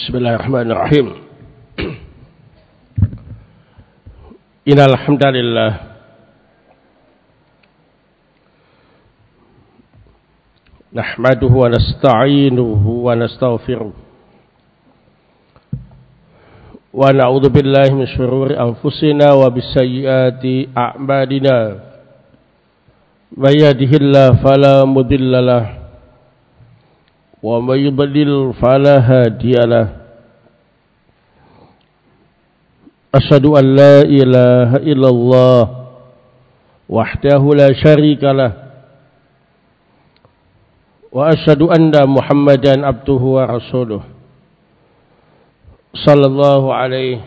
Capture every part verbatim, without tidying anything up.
Bismillahirrahmanirrahim. Innal hamdalillah nahmaduhu wa nasta'inuhu wa nastaghfiruh wa na'udzu billahi min shururi anfusina wa bisayyiati a'malina. May yahdihillahu fala mudilla lahu wa may yudlil fala hadiya lahu. Asyhadu an la ilaha illallah wahdahu la syarika lah wa asyhadu anna Muhammadan abduhu wa rasuluh sallallahu alaihi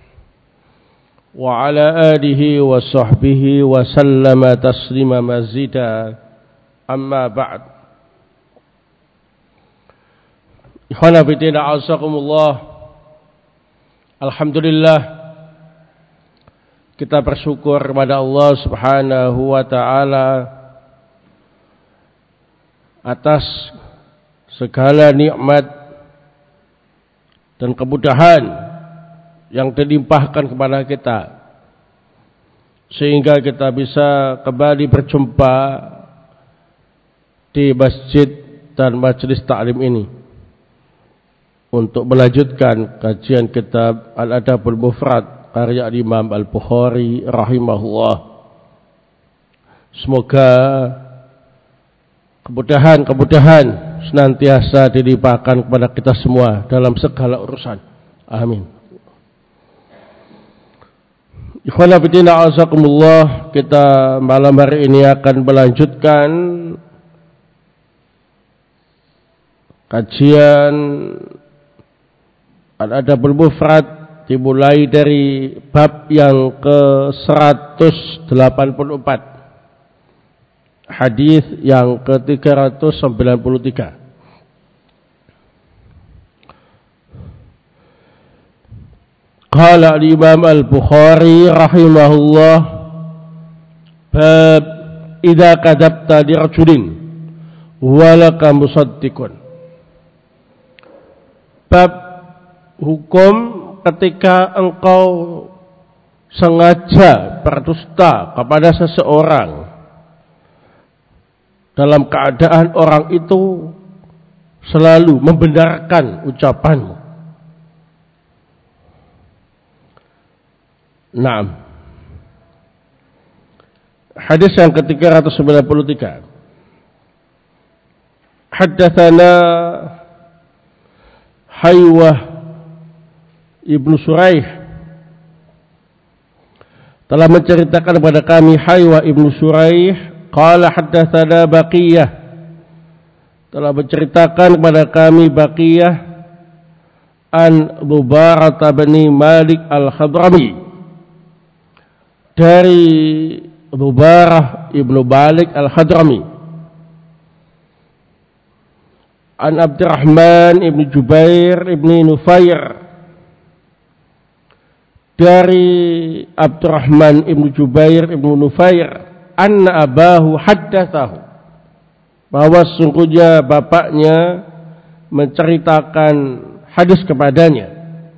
wa ala alihi wa sahbihi wa sallama taslima mazida. Amma ba'd. Ikhwana fillah a'azzakumullah. Alhamdulillah, kita bersyukur kepada Allah Subhanahu wa taala atas segala nikmat dan kemudahan yang dilimpahkan kepada kita, sehingga kita bisa kembali berjumpa di masjid dan majelis ta'lim ini untuk melanjutkan kajian kitab Al-Adabul Mufrad karya Imam Al-Bukhari rahimahullah. Semoga kemudahan-kemudahan senantiasa dilimpahkan kepada kita semua dalam segala urusan. Amin. Ikhwana fillah a'azakumullah, kita malam hari ini akan melanjutkan kajian Al-Adabul Mufrad, dimulai dari bab yang ke seratus delapan puluh empat, hadis yang ke tiga ratus sembilan puluh tiga. Qala al-Imam Al-Bukhari rahimahullah, bab idza kadzabta li rajulin wa laka musaddiqun. Bab hukum ketika engkau sengaja berdusta kepada seseorang dalam keadaan orang itu selalu membenarkan ucapanmu. Naam. Hadis yang ke tiga ratus sembilan puluh tiga. Haddatsana Haywah Ibnu Suraih telah menceritakan kepada kami Haywah Ibnu Suraih qala haddatsana Baqiyah, telah menceritakan kepada kami Baqiyah an Mubarah bin Malik Al-Hadrami, dari Mubarah Ibnu Malik Al-Hadrami, an Abdurrahman Ibnu Jubair Ibnu Nufair, dari Abdurrahman Ibnu Jubair Ibnu Nufair, anna abahu haddatsahu, bahwa sungguhnya bapaknya menceritakan hadis kepadanya,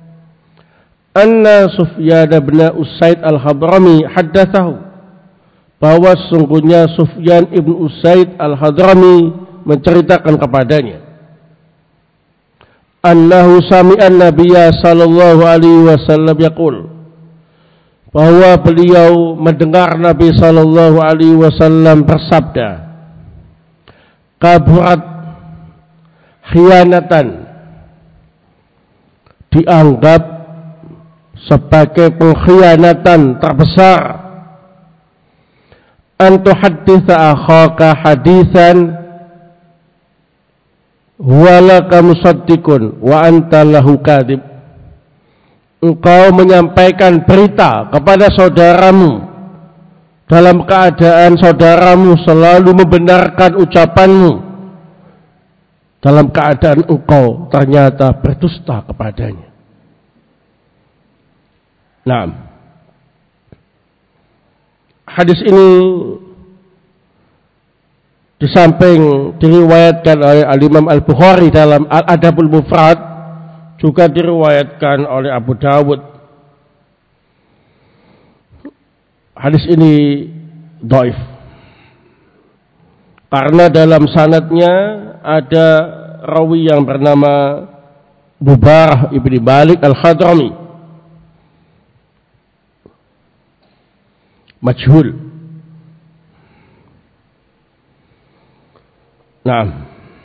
anna Sufyan bin Usaid Al-Hadrami haddatsahu, bahwa sungguhnya Sufyan ibn Usaid Al-Hadrami menceritakan kepadanya, annahu sami'an nabiyya sallallahu alaihi wasallam yaqul, bahwa beliau mendengar Nabi sallallahu alaihi wasallam bersabda, kaburat khianatan, dianggap sebagai pengkhianatan terbesar, antu haditha akhaka hadisan walaka musaddiqun wa anta lahu kadhib, engkau menyampaikan berita kepada saudaramu dalam keadaan saudaramu selalu membenarkan ucapanmu, dalam keadaan engkau ternyata berdusta kepadanya. Nah, hadis ini di samping diriwayatkan oleh Al-Imam Al-Bukhari dalam Al-Adabul Mufrad, juga diriwayatkan oleh Abu Dawud. Hadis ini dhaif karena dalam sanadnya ada rawi yang bernama Bubarah ibni Malik al-Hadrami, majhul. Nah,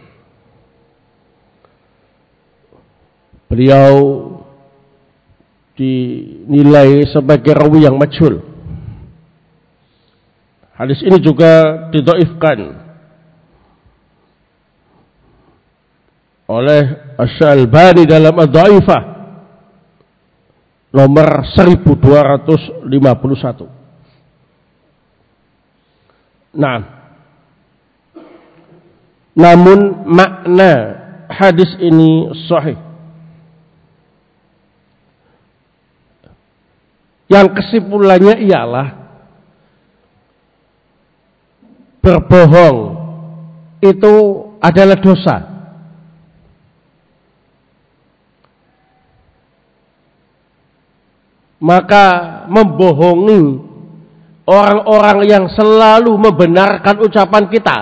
beliau dinilai sebagai rawi yang majhul. Hadis ini juga didhaifkan oleh Asy-Syalbani dalam Ad-Dhaifah nomor seribu dua ratus lima puluh satu. Nah, namun makna hadis ini sahih. Yang kesimpulannya ialah berbohong itu adalah dosa. Maka membohongi orang-orang yang selalu membenarkan ucapan kita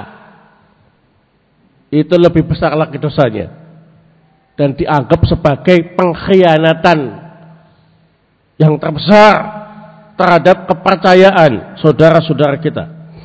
itu lebih besar lagi dosanya dan dianggap sebagai pengkhianatan yang terbesar terhadap kepercayaan saudara-saudara kita.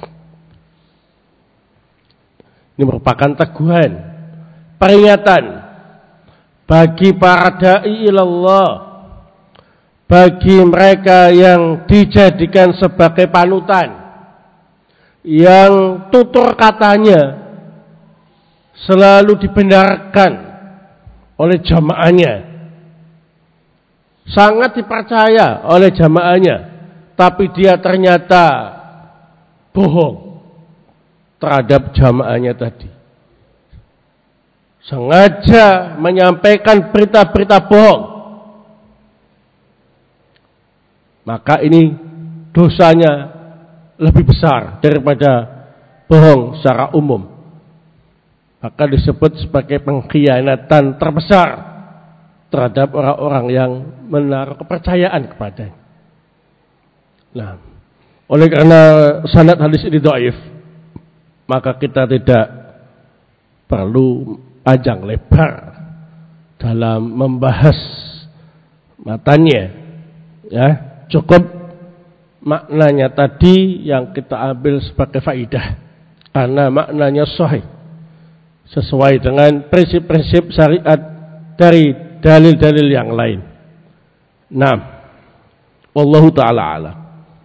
Ini merupakan teguhan, peringatan bagi para dai ilallah, bagi mereka yang dijadikan sebagai panutan, yang tutur katanya selalu dibenarkan oleh jamaahnya, sangat dipercaya oleh jamaahnya, tapi dia ternyata bohong terhadap jamaahnya tadi, sengaja menyampaikan berita-berita bohong. Maka ini dosanya lebih besar daripada bohong secara umum. Maka disebut sebagai pengkhianatan terbesar terhadap orang-orang yang menaruh kepercayaan kepadanya. Nah, oleh karena sanad hadis ini dhaif, maka kita tidak perlu panjang lebar dalam membahas matanya, ya. Cukup maknanya tadi yang kita ambil sebagai faidah, karena maknanya sahih sesuai dengan prinsip-prinsip syariat dari dalil-dalil yang lain. Nah, wallahu ta'ala a'lam.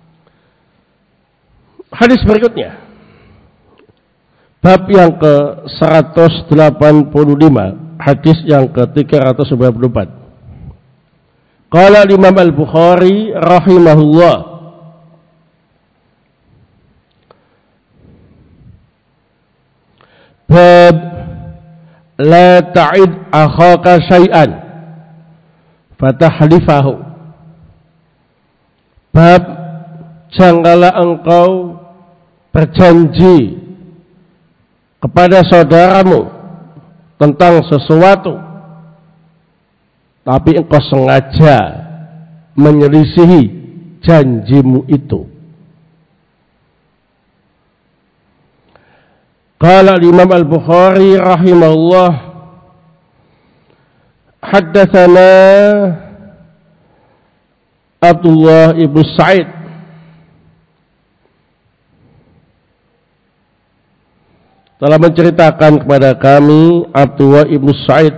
Hadis berikutnya, bab yang ke seratus delapan puluh lima, hadis yang ke tiga ratus sembilan puluh empat. Qala Imam Al-Bukhari rahimahullah, bab la ta'id akhaka syai'an fatahlifahu. Bab janganlah engkau berjanji kepada saudaramu tentang sesuatu, tapi engkau sengaja menyelisihi janjimu itu. Qala Imam Al-Bukhari rahimahullah, haddatsana Abdullah ibn Sa'id telah menceritakan kepada kami Abdullah ibn Sa'id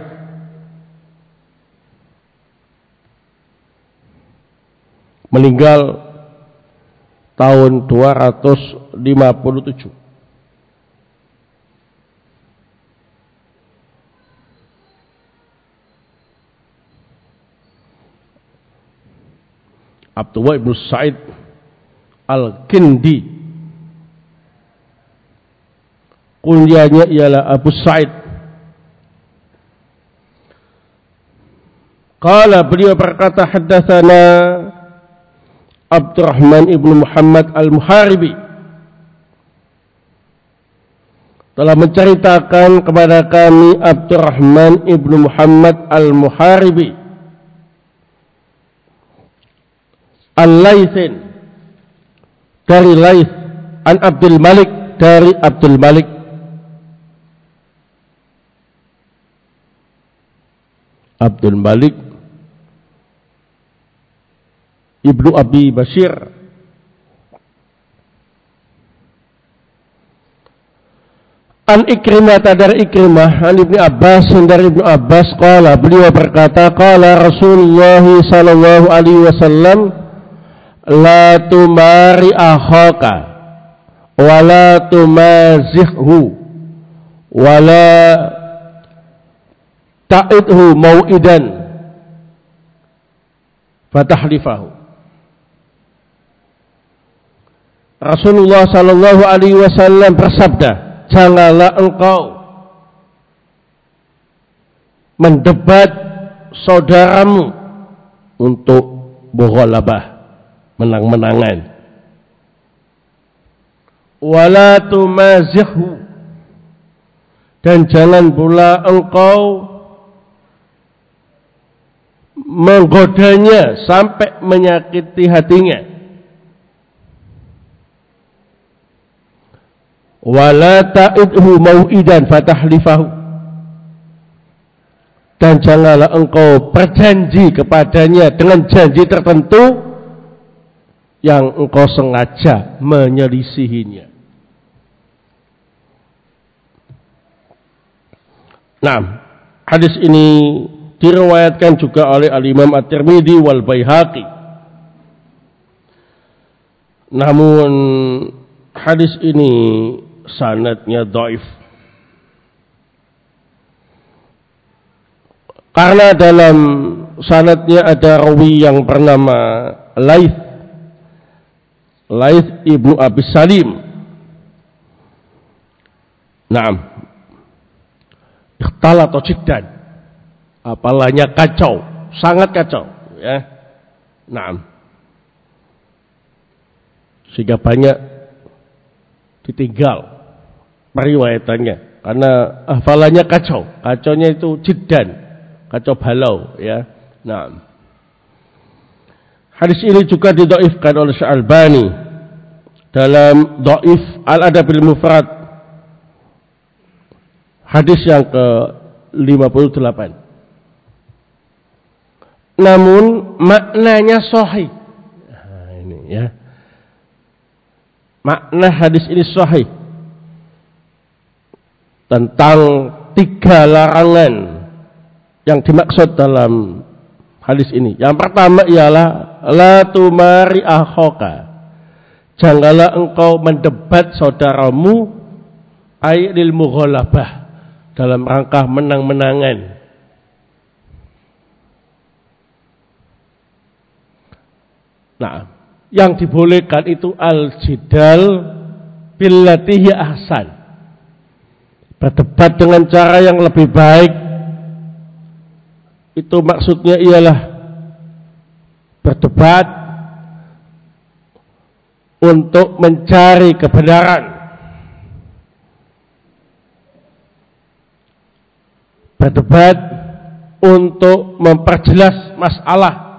meninggal tahun dua ratus lima puluh tujuh. Abdullah ibn Sa'id Al-Kindi, kunyanya ialah Abu Sa'id. Qala, beliau berkata, haddatsana Abdurrahman ibn Muhammad al-Muharibi telah menceritakan kepada kami Abdurrahman ibnu Muhammad al-Muharibi Al-Laitsin dari Laits, an Abdul Malik dari Abdul Malik, Abdul Malik ibnu Abi Bashir an Ikrimah dari Ikrimah an Ibnu Abbas dari Ibnu Abbas qala, beliau berkata qala Rasulullah sallallahu alaihi wasallam la tumari akhaka wa la tumazihhu wa la ta'idhu mau'idan fatahlifahu. Rasulullah sallallahu alaihi wasallam bersabda, janganlah engkau mendebat saudaramu untuk mughalabah, menang-menangan. Wala tumazihhu, dan jangan pula engkau menggodanya sampai menyakiti hatinya. Wala ta'idhu mau'idan fatahlifahu, dan janganlah engkau berjanji kepadanya dengan janji tertentu yang engkau sengaja menyelisihinya. Nah, hadis ini diriwayatkan juga oleh Al-Imam At-Tirmidzi wal Baihaqi. Namun hadis ini sanadnya dhaif, karena dalam sanadnya ada rawi yang bernama Laits, Laits ibnu Abi Salim. Naam, ikhtalata jiddan, apalanya kacau, sangat kacau, ya. Naam, sehingga banyak ditinggal periwayatannya karena hafalannya kacau. Kacaunya itu jiddan, kacau balau, ya. Nah, hadis ini juga didhaifkan oleh Syalbani dalam Dhaif Al-Adabil Mufrad, hadis yang ke lima puluh delapan. Namun maknanya sahih. Nah, ini ya. Makna hadis ini sahih tentang tiga larangan yang dimaksud dalam hadis ini. Yang pertama ialah la tumari akhaka, janganlah engkau mendebat saudaramu, ay lil mughalabah, dalam rangka menang-menangan. Nah, yang dibolehkan itu al-jidal billati hiya ahsan, berdebat dengan cara yang lebih baik. Itu maksudnya ialah berdebat untuk mencari kebenaran, berdebat untuk memperjelas masalah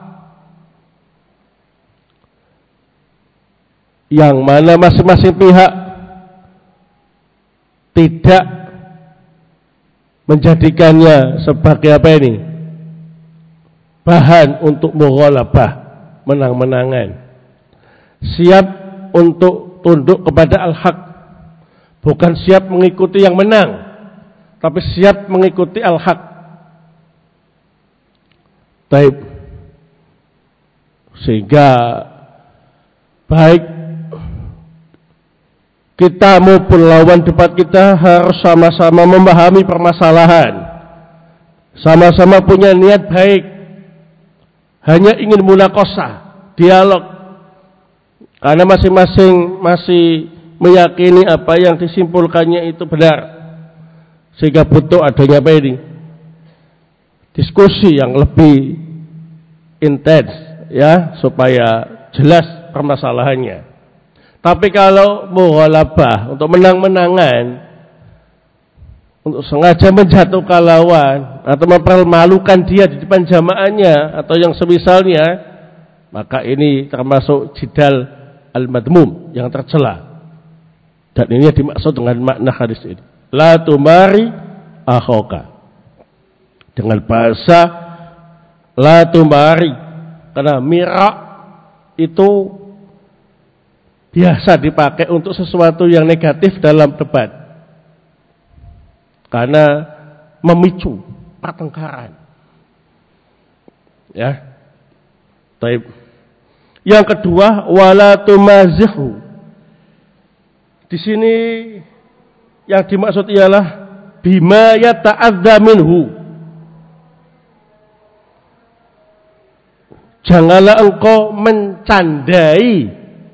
yang mana masing-masing pihak tidak menjadikannya sebagai apa ini, bahan untuk mughalabah, menang-menangan. Siap untuk tunduk kepada al-haq, bukan siap mengikuti yang menang, tapi siap mengikuti al-haq. Taib. Sehingga baik kita maupun lawan debat kita harus sama-sama memahami permasalahan, sama-sama punya niat baik, hanya ingin munaqashah, dialog, karena masing-masing masih meyakini apa yang disimpulkannya itu benar, sehingga butuh adanya apa ini, diskusi yang lebih intens, ya, supaya jelas permasalahannya. Tapi kalau mughalabah untuk menang-menangan, untuk sengaja menjatuhkan lawan atau mempermalukan dia di depan jamaahnya atau yang semisalnya, maka ini termasuk jidal al-madmum yang tercela. Dan ini yang dimaksud dengan makna hadis ini. La tumari akhoka. Dengan bahasa la tumari, karena mirak itu biasa dipakai untuk sesuatu yang negatif dalam debat. Karena memicu pertengkaran. Ya. Baik. Yang kedua, wala tumazihu. Di sini yang dimaksud ialah bima yata'adza minhu. Janganlah engkau mencandai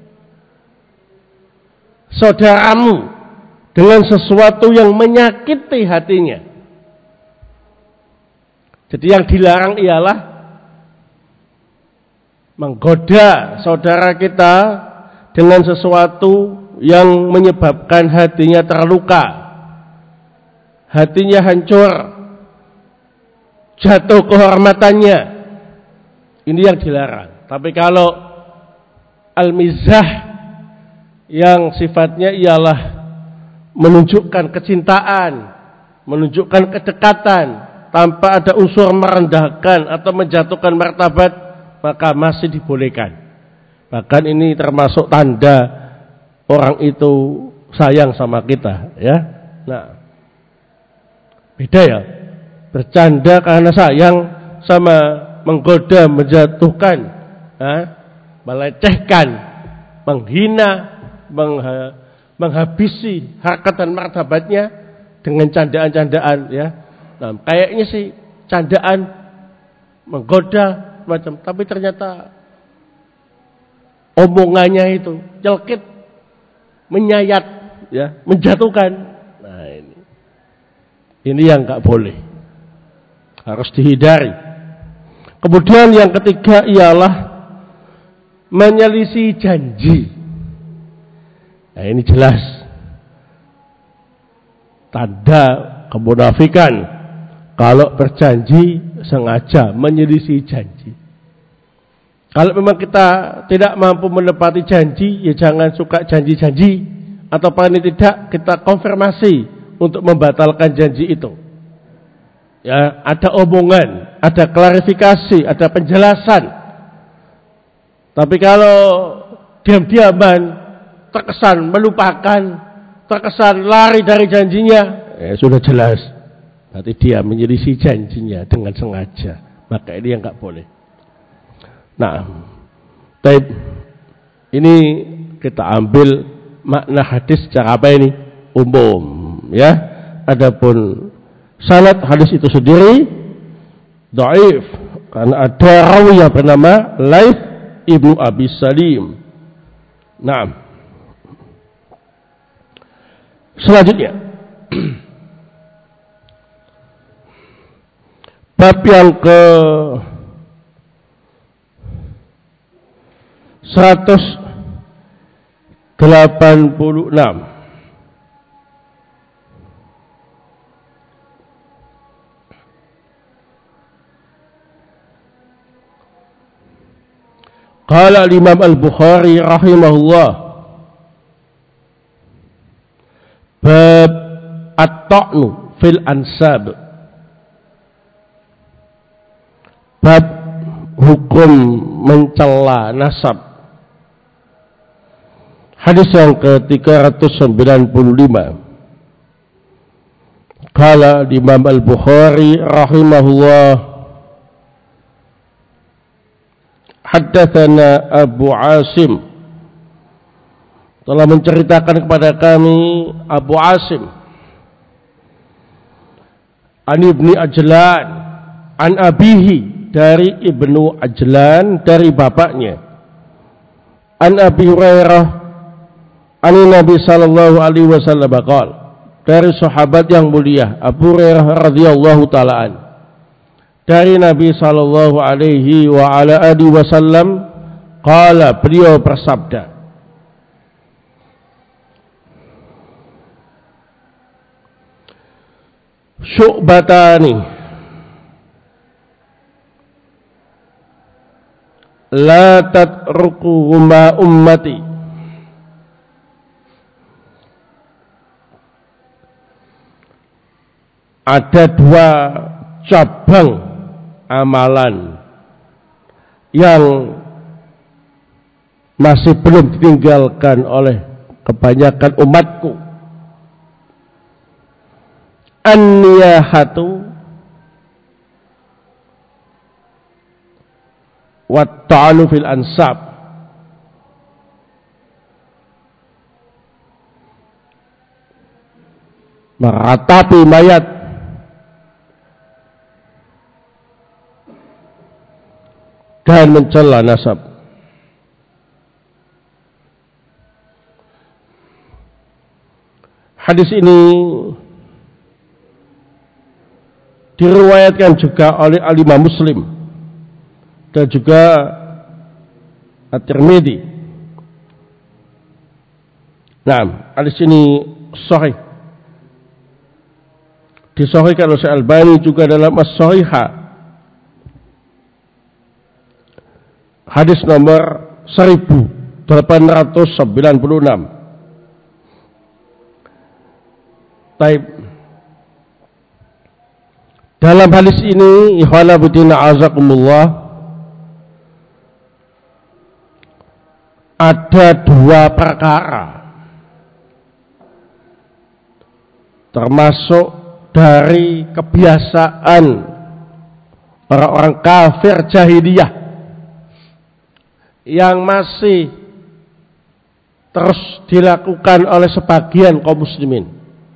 saudaramu dengan sesuatu yang menyakiti hatinya. Jadi yang dilarang ialah menggoda saudara kita dengan sesuatu yang menyebabkan hatinya terluka, hatinya hancur, jatuh kehormatannya. Ini yang dilarang. Tapi kalau al-mizah yang sifatnya ialah menunjukkan kecintaan, menunjukkan kedekatan tanpa ada unsur merendahkan atau menjatuhkan martabat, maka masih dibolehkan. Bahkan ini termasuk tanda orang itu sayang sama kita, ya. Nah, beda ya. Bercanda karena sayang sama menggoda, menjatuhkan, ya, melecehkan, menghina, mengha menghabisi harkat dan martabatnya dengan candaan-candaan, ya. Nah, kayaknya sih candaan menggoda macam, tapi ternyata omongannya itu nyelkit, menyayat, ya, menjatuhkan. Nah, ini ini yang enggak boleh, harus dihindari. Kemudian yang ketiga ialah menyelisih janji. Nah, ini jelas tanda kemunafikan kalau berjanji sengaja menyelisih janji. Kalau memang kita tidak mampu menepati janji, ya jangan suka janji-janji, atau paling tidak kita konfirmasi untuk membatalkan janji itu. Ya, ada omongan, ada klarifikasi, ada penjelasan. Tapi kalau diam-diaman, terkesan melupakan, terkesan lari dari janjinya, ya sudah jelas berarti dia menyelisih janjinya dengan sengaja. Maka ini yang enggak boleh. Nah, baik, ini kita ambil makna hadis secara apa ini? Umum, ya. Adapun sanad hadis itu sendiri dhaif karena ada rawi yang bernama Laits ibnu Abi Salim. Nah, selanjutnya bab yang ke seratus delapan puluh enam. Qala al-Imam al-Bukhari rahimahullah, bab at-ta'nu fil ansab. Bab hukum mencela nasab. Hadis yang ke tiga ratus sembilan puluh lima. Qala Imam Al-Bukhari rahimahullah, haddatsana Abu Asim, telah menceritakan kepada kami Abu Asim, an Ibni Ajlan, an abihi, dari Ibnu Ajlan, dari bapaknya, an Abi Hurairah, an Nabi sallallahu alaihi wasallam qala, dari sahabat yang mulia Abu Hurairah radhiyallahu taala an, dari Nabi sallallahu alaihi wa ala alihi wasallam qala, beliau bersabda, syu'batani la tatrukuhuma ummati. Ada dua cabang amalan yang masih belum ditinggalkan oleh kebanyakan umatku. An-niyahatu wa ta'anu fil ansab. Meratapi mayat dan mencela nasab. Hadis ini diriwayatkan juga oleh Al-Imam Muslim dan juga At-Tirmidzi. Nah, hadis ini sahih. Disahihkan oleh Al-Albani juga dalam As-Sahihah. Hadis nomor seribu delapan ratus sembilan puluh enam. Taib. Dalam hadis ini, ikhwana budina azakumullah, ada dua perkara, termasuk dari kebiasaan orang-orang kafir jahiliyah yang masih terus dilakukan oleh sebagian kaum muslimin.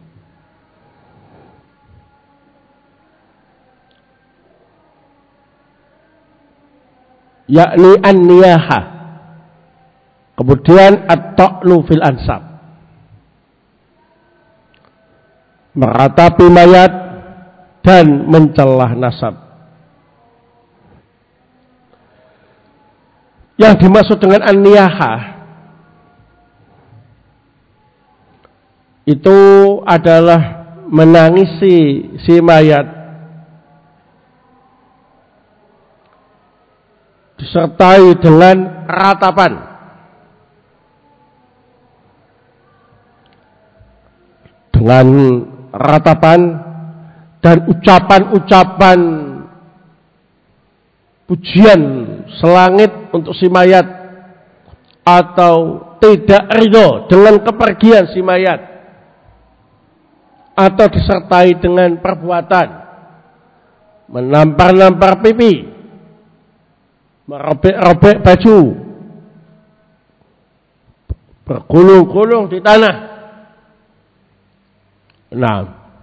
Yakni an-niyaha, kemudian at-ta'nu fil ansab, meratapi mayat dan mencelah nasab. Yang dimaksud dengan an-niyaha itu adalah menangisi si mayat disertai dengan ratapan, dengan ratapan dan ucapan-ucapan pujian selangit untuk si mayat, atau tidak ridho dengan kepergian si mayat, atau disertai dengan perbuatan menampar-nampar pipi, merobek-robek baju, bergulung-gulung di tanah. Nah,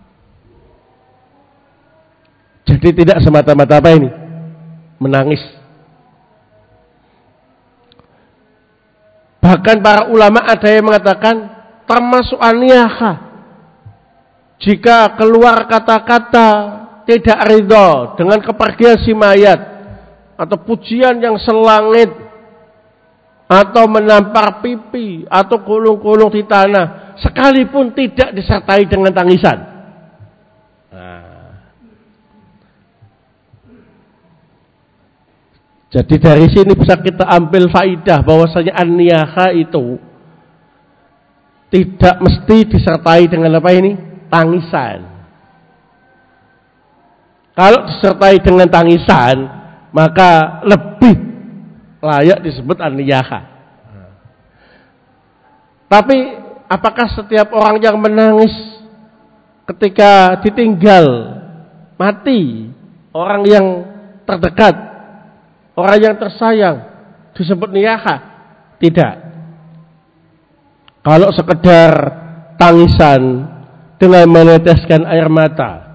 jadi tidak semata-mata apa ini? Menangis. Bahkan para ulama ada yang mengatakan termasuk an-niyaha jika keluar kata-kata tidak ridho dengan kepergian si mayat, atau pujian yang selangit, atau menampar pipi, atau gulung-gulung di tanah, sekalipun tidak disertai dengan tangisan. Nah. Jadi dari sini bisa kita ambil faidah bahwasanya an-niyaha itu tidak mesti disertai dengan apa ini? Tangisan. Kalau disertai dengan tangisan, maka lebih layak disebut an-niyaha. Tapi apakah setiap orang yang menangis ketika ditinggal mati orang yang terdekat, orang yang tersayang, disebut niyaha? Tidak. Kalau sekedar tangisan dengan meneteskan air mata,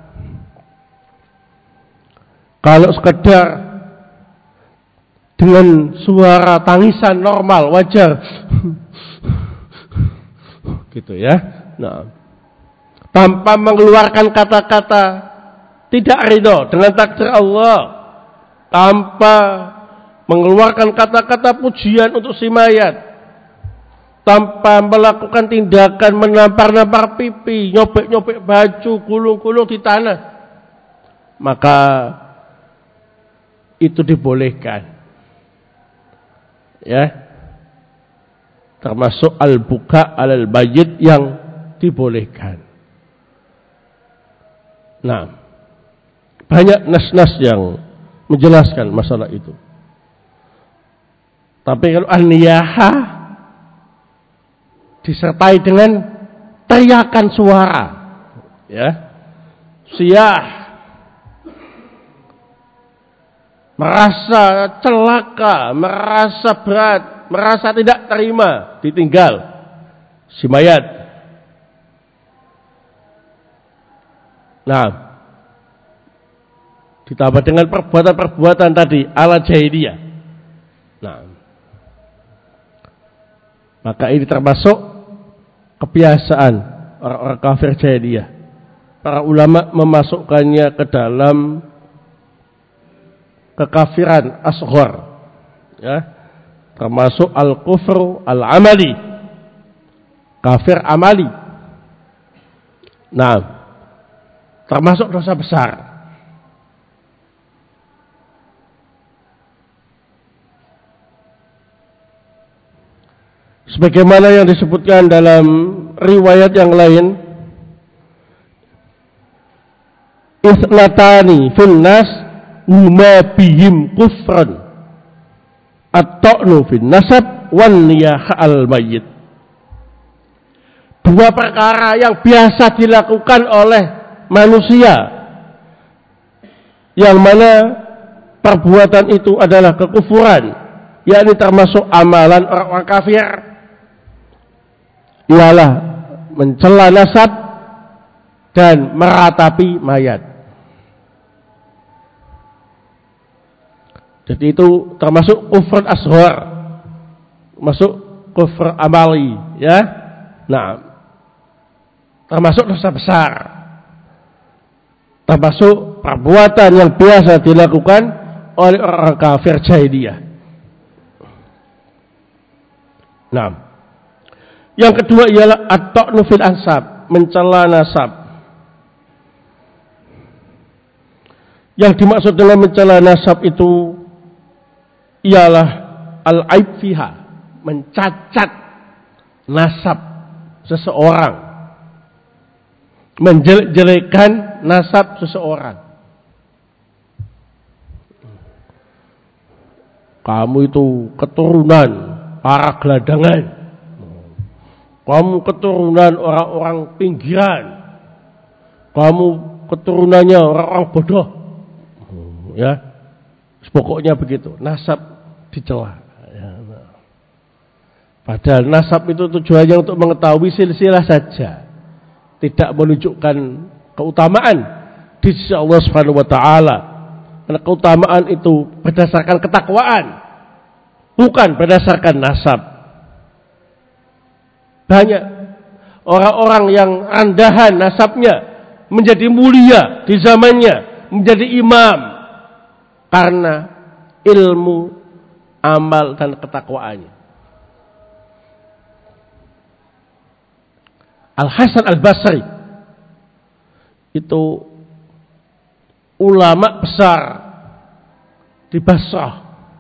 kalau sekedar dengan suara tangisan normal, wajar, gitu ya. Nah, tanpa mengeluarkan kata-kata tidak ridho dengan takdir Allah, tanpa mengeluarkan kata-kata pujian untuk si mayat, tanpa melakukan tindakan menampar-nampar pipi, nyobek-nyobek baju, gulung-gulung di tanah, maka itu dibolehkan. Ya. Termasuk al-buka alal mayyit yang dibolehkan. Nah, banyak nas-nas yang menjelaskan masalah itu. Tapi kalau an-niyahah disertai dengan teriakan suara, ya, siyah, merasa celaka, merasa berat, merasa tidak terima, ditinggal si mayat. Nah, ditambah dengan perbuatan-perbuatan tadi ala jahiliyah. Nah, maka ini termasuk kebiasaan orang-orang kafir jahiliyah. Para ulama memasukkannya ke dalam kekafiran asghar, ya, termasuk al-kufru al-amali, kafir amali. Nah, termasuk dosa besar. Sebagaimana yang disebutkan dalam riwayat yang lain, isnatani fil nas huma bihim kufran at-ta'nu fin nasab wan niyah al mayyit. Dua perkara yang biasa dilakukan oleh manusia, yang mana perbuatan itu adalah kekufuran, yakni termasuk amalan orang-orang kafir, ialah mencela nasab dan meratapi mayat. Jadi itu termasuk kufur asghar, masuk kufur amali, ya. Nah, termasuk dosa besar, termasuk perbuatan yang biasa dilakukan oleh orang kafir jahiliyah. Nah, yang kedua ialah at-ta'nu fil ansab, mencela nasab. Yang dimaksud dengan mencela nasab itu ialah al-aib fiha, mencacat nasab seseorang, menjelek-jelekan nasab seseorang. Kamu itu keturunan para geladangan, kamu keturunan orang-orang pinggiran, kamu keturunannya orang-orang bodoh, ya, pokoknya begitu. Nasab dicela. Padahal nasab itu tujuannya untuk mengetahui silsilah saja, tidak menunjukkan keutamaan di sisi Allah Subhanahu wa taala. Karena keutamaan itu berdasarkan ketakwaan, bukan berdasarkan nasab. Banyak orang-orang yang rendahan nasabnya menjadi mulia di zamannya, menjadi imam karena ilmu, amal dan ketakwaannya. Al-Hasan Al-Basri itu ulama besar di Basrah.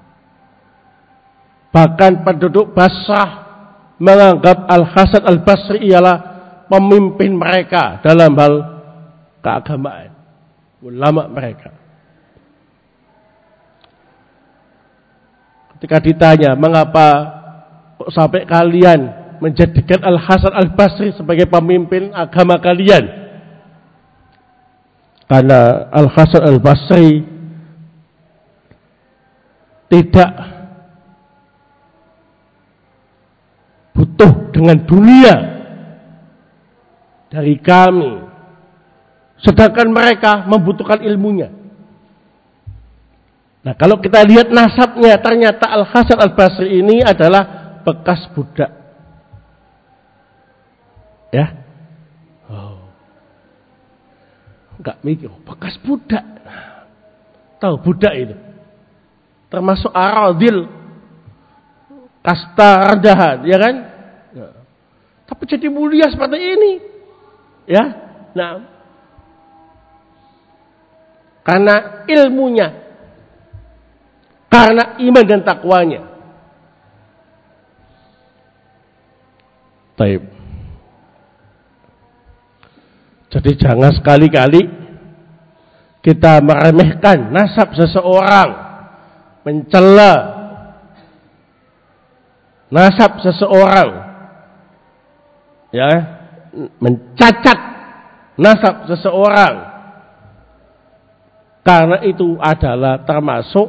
Bahkan penduduk Basrah menganggap Al-Hasan Al-Basri ialah pemimpin mereka dalam hal keagamaan, ulama mereka. Ketika ditanya, mengapa kok sampai kalian menjadikan Al-Hasan Al-Basri sebagai pemimpin agama kalian? Karena Al-Hasan Al-Basri tidak butuh dengan dunia dari kami, sedangkan mereka membutuhkan ilmunya. Nah, kalau kita lihat nasabnya, ternyata Al-Hasan Al-Basri ini adalah bekas budak. Ya, oh, enggak mikir, oh, bekas budak. Tahu budak itu, termasuk aradil, kasta rendahan, ya kan? Tapi jadi mulia seperti ini. Ya. Nah. Karena ilmunya. Karena iman dan takwanya. Taib. Jadi jangan sekali-kali kita meremehkan nasab seseorang, mencela nasab seseorang, ya, mencacat nasab seseorang, karena itu adalah termasuk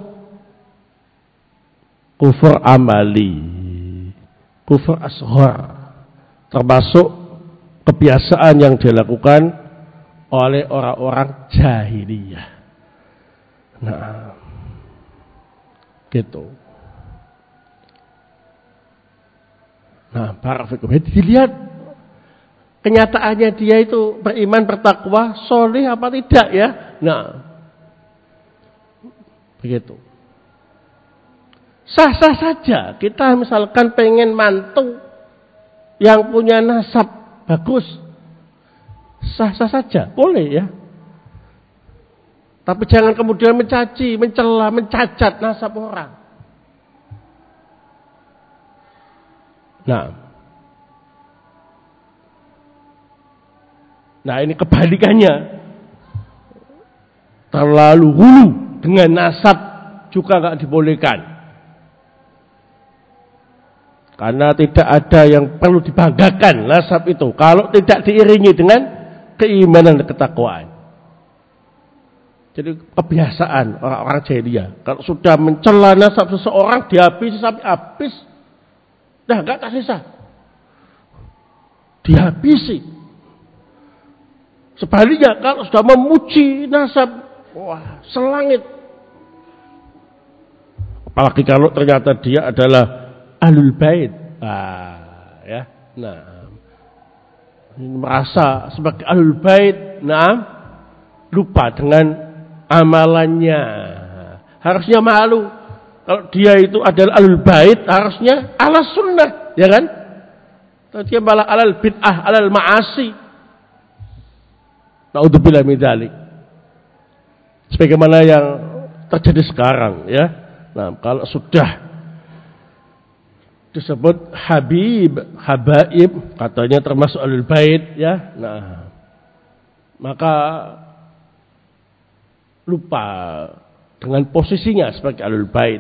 kufur amali, kufur ashar, termasuk kebiasaan yang dilakukan oleh orang-orang jahiliyah. Nah, gitu. Nah, para fikum, dilihat kenyataannya dia itu beriman, bertakwa, soleh apa tidak ya? Nah, begitu. Sah-sah saja kita misalkan pengen mantu yang punya nasab bagus, sah-sah saja, boleh ya. Tapi jangan kemudian mencaci, mencela, mencacat nasab orang. Nah, nah ini kebalikannya. Terlalu hulu dengan nasab juga nggak dibolehkan. Karena tidak ada yang perlu dibanggakan nasab itu kalau tidak diiringi dengan keimanan dan ketakwaan. Jadi kebiasaan orang-orang jahiliyah, kalau sudah mencela nasab seseorang dihabisi sampai habis, dah enggak tak sisa, dihabisi. Sebaliknya kalau sudah memuji nasab, wah selangit. Apalagi kalau ternyata dia adalah Ahlul Bait, ah, ya, nah, merasa sebagai Ahlul Bait, nah, lupa dengan amalannya. Harusnya malu. Kalau dia itu adalah Ahlul Bait, harusnya ala sunnah, ya kan? Tapi dia malah alal bid'ah, alal ma'asi. Naudzubillah min dzalik. Sebagaimana yang terjadi sekarang, ya. Nah, kalau sudah disebut Habib, Habaib, katanya termasuk Ahlul Bait, ya. Nah, maka lupa dengan posisinya sebagai Ahlul Bait.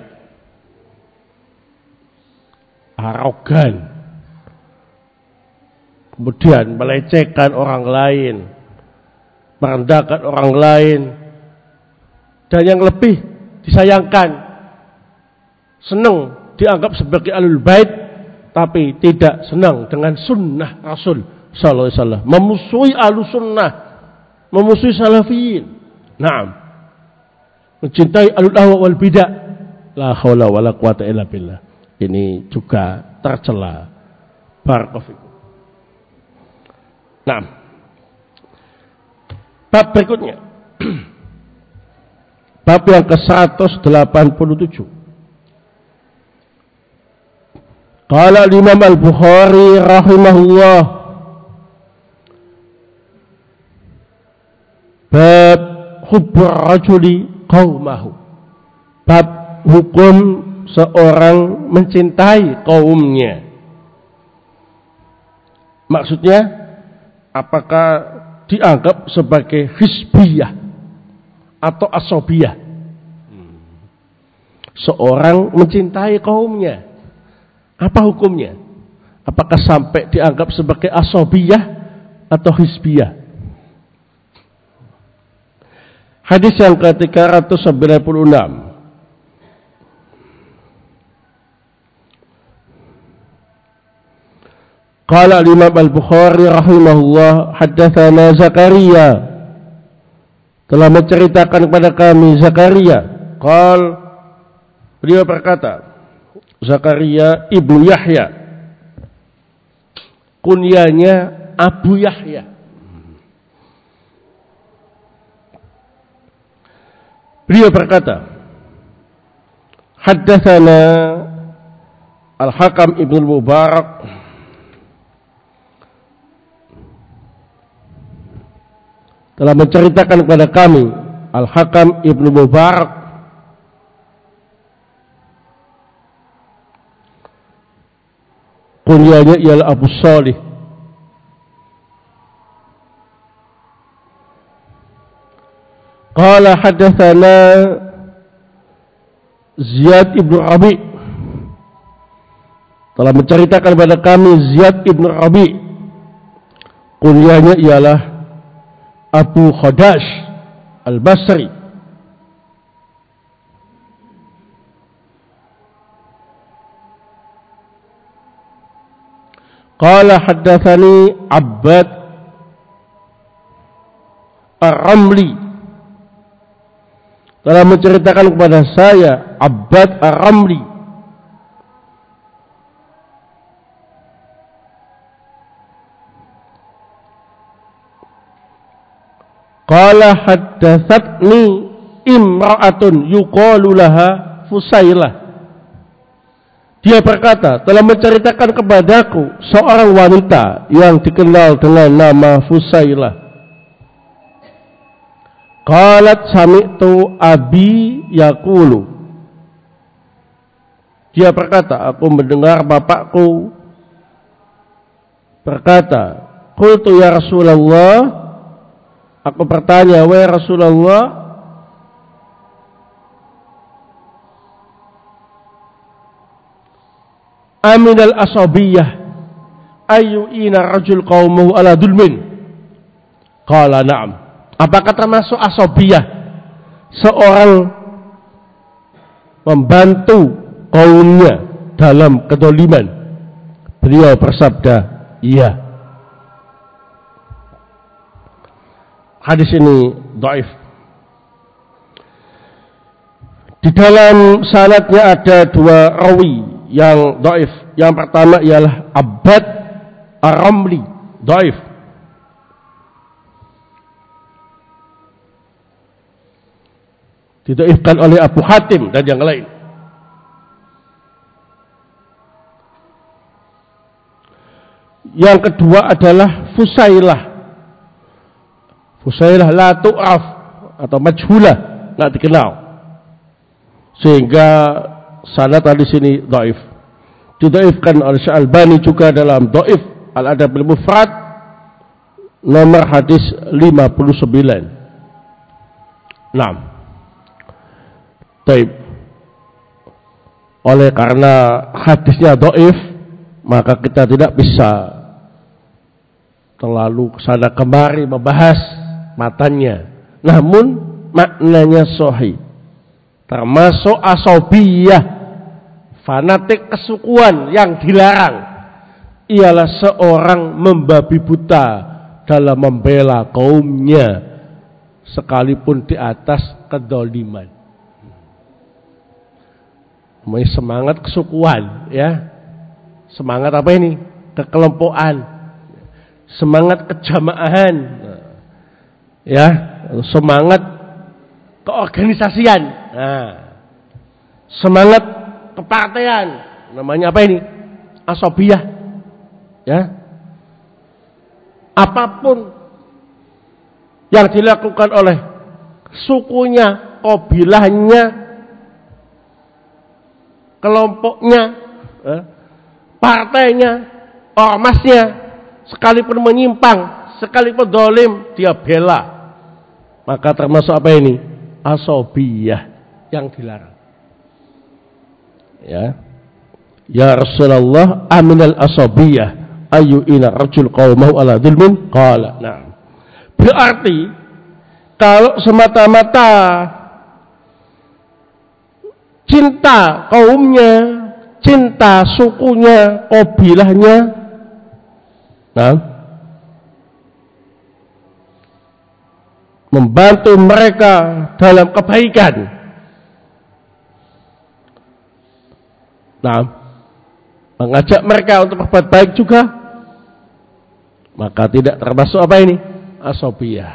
Arogan. Kemudian melecehkan orang lain, merendahkan orang lain. Dan yang lebih disayangkan, senang dianggap sebagai Ahlul Bait, tapi tidak senang dengan sunnah Rasul sallallahu alaihi wasallam, memusuhi Ahlus Sunnah, memusuhi Salafiyin. Naam, mencintai Ahlul Ahwa wal Bidah. La haula wala quwata illa billah. Ini juga tercela. Barakallahu fikum. Naam. Bab berikutnya. Bab yang ke seratus delapan puluh tujuh. Qala Imam Al-Bukhari rahimahullah, bab hubbur rajuli qaumahu, bab hukum seorang mencintai kaumnya. Maksudnya, apakah dianggap sebagai hizbiyah atau asobiyah? Seorang mencintai kaumnya, apa hukumnya? Apakah sampai dianggap sebagai asobiyah atau hizbiyah? Hadis yang ke tiga ratus sembilan puluh enam. Qala Imam Al-Bukhari rahimahullah, haddatsana Zakaria, telah menceritakan kepada kami Zakaria. Qal, beliau berkata, Zakaria ibnu Yahya, kunyanya Abu Yahya. Beliau berkata, haddatsana Al-Hakam ibnu Mubarak, telah menceritakan kepada kami Al-Hakam Ibnu Mubarak kunyanya ialah Abu Salih. Qala hadatsana Ziyad Ibnu Rabi' telah menceritakan kepada kami Ziyad Ibnu Rabi' kunyanya ialah Abu Khadash Al-Basri. Qala haddatsani Abbad Ar-Ramli telah menceritakan kepada saya Abbad Ar-Ramli qala haddatsatni imra'atun yuqalu laha Fusailah. Dia berkata, telah menceritakan kepadaku seorang wanita yang dikenal dengan nama Fusailah. Qalat sami'tu abi yaqulu. Dia berkata, aku mendengar bapakku berkata, qultu ya Rasulullah, aku bertanya, wahai Rasulullah, aminal asabiyah ayu ina rajul qaumahu ala dulmin. Qala na'am. Apakah termasuk asabiyah seorang membantu kaumnya dalam kedoliman? Beliau bersabda, iya. Hadis ini dhaif. Di dalam sanadnya ada dua rawi yang dhaif. Yang pertama ialah Abbad Ar-Ramli, dhaif. Didhaifkan oleh Abu Hatim dan yang lain. Yang kedua adalah Fusailah. Fusailah la tu'af atau majhulah, enggak dikenal. Sehingga sanad di sini dhaif. Didhaifkan oleh Syalbani juga dalam Dhaif Al-Adab Al-Mufrad nomor hadis lima puluh sembilan. Naam. Taib. Oleh karena hadisnya dhaif, maka kita tidak bisa terlalu kesana kemari membahas matanya. Namun maknanya sahih. Termasuk asabiyah, fanatik kesukuan yang dilarang, ialah seorang membabi buta dalam membela kaumnya sekalipun di atas kedoliman. Semangat kesukuan, ya, semangat apa ini? Kekelompokan, semangat kejamaahan, ya, semangat keorganisasian, nah, semangat kepartean, namanya apa ini? Asabiyah, ya. Apapun yang dilakukan oleh sukunya, kabilahnya, kelompoknya, eh, partainya, ormasnya, sekalipun menyimpang, sekalipun dolim, dia bela. Maka termasuk apa ini? Asabiyah yang dilarang. Ya, ya Rasulullah, aminal asabiyah ayu ina rajul qaumahu ala dhulmin. Qala na'am. Berarti kalau semata-mata cinta kaumnya, cinta sukunya, kabilahnya, nah, membantu mereka dalam kebaikan, nah, mengajak mereka untuk berbuat baik juga, maka tidak termasuk apa ini? Asabiyah.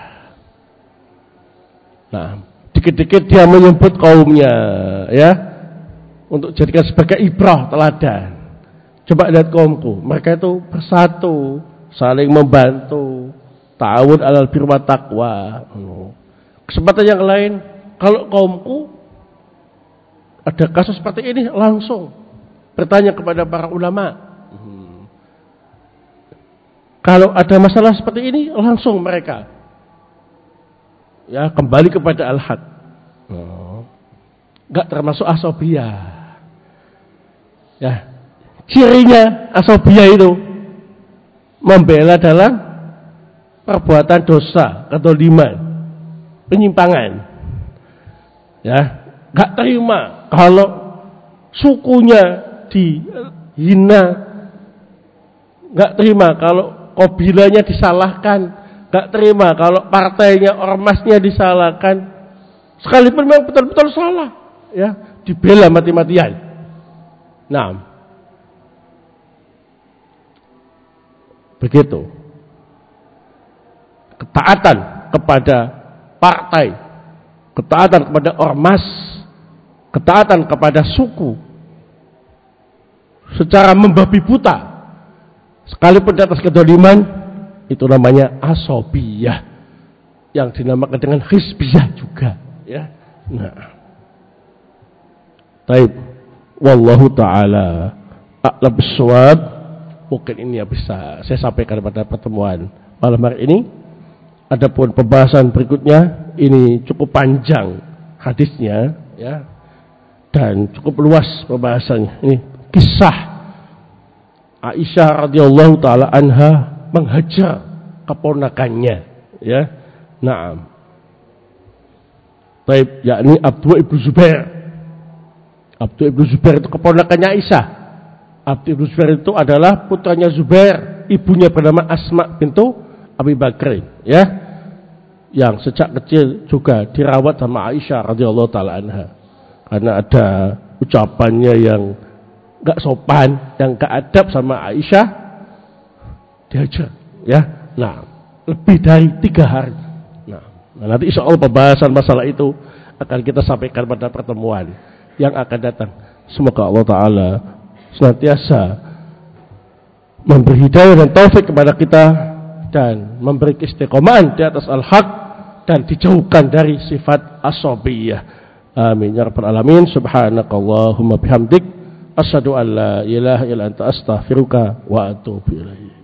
Nah, dikit-dikit dia menyebut kaumnya, ya, untuk jadikan sebagai ibrah, teladan. Coba lihat kaumku, mereka itu bersatu, saling membantu, ta'awun 'alal birri wat taqwa. Kesempatan yang lain, kalau kaumku ada kasus seperti ini, langsung bertanya kepada para ulama. Kalau ada masalah seperti ini, langsung mereka ya kembali kepada al-haq. Enggak termasuk asobiyah. Ya, cirinya asobiyah itu membela dalam perbuatan dosa, kedzaliman, penyimpangan. Ya, enggak terima kalau sukunya dihina, enggak terima kalau kabilanya disalahkan, enggak terima kalau partainya, ormasnya disalahkan, sekalipun memang betul-betul salah, ya, dibela mati-matian. Nah, begitu. Ketaatan kepada partai, ketaatan kepada ormas, ketaatan kepada suku secara membabi buta, sekalipun di atas kedzaliman, itu namanya asobiyah, yang dinamakan dengan hizbiyah juga, ya. Nah, taib, wallahu taala a'lam bissawab. Mungkin ini yang bisa saya sampaikan pada pertemuan malam hari ini. Adapun pembahasan berikutnya ini cukup panjang hadisnya, ya, dan cukup luas pembahasannya. Ini kisah Aisyah radhiyallahu taala anha menghajar keponakannya, ya. Naam. Taib, yakni Abdullah ibnu Zubair. Abdullah ibnu Zubair itu keponakannya Aisyah. Abdullah ibnu Zubair itu adalah putranya Zubair, ibunya bernama Asma bintu Abi Bakr, ya. Yang sejak kecil juga dirawat sama Aisyah radhiyallahu taala anha. Karena ada ucapannya yang enggak sopan, yang enggak adab sama Aisyah, dihajar, ya. Nah, lebih dari tiga hari. Nah, nanti insya Allah pembahasan masalah itu akan kita sampaikan pada pertemuan yang akan datang. Semoga Allah Ta'ala senantiasa memberi hidayah dan taufik kepada kita dan memberi istiqomahan di atas al-haq dan dijauhkan dari sifat asobiyah. Amin ya rabbal alamin. Subhanakallahumma bihamdik, asyhadu an la ilaha illa anta astaghfiruka wa atubu ilaik.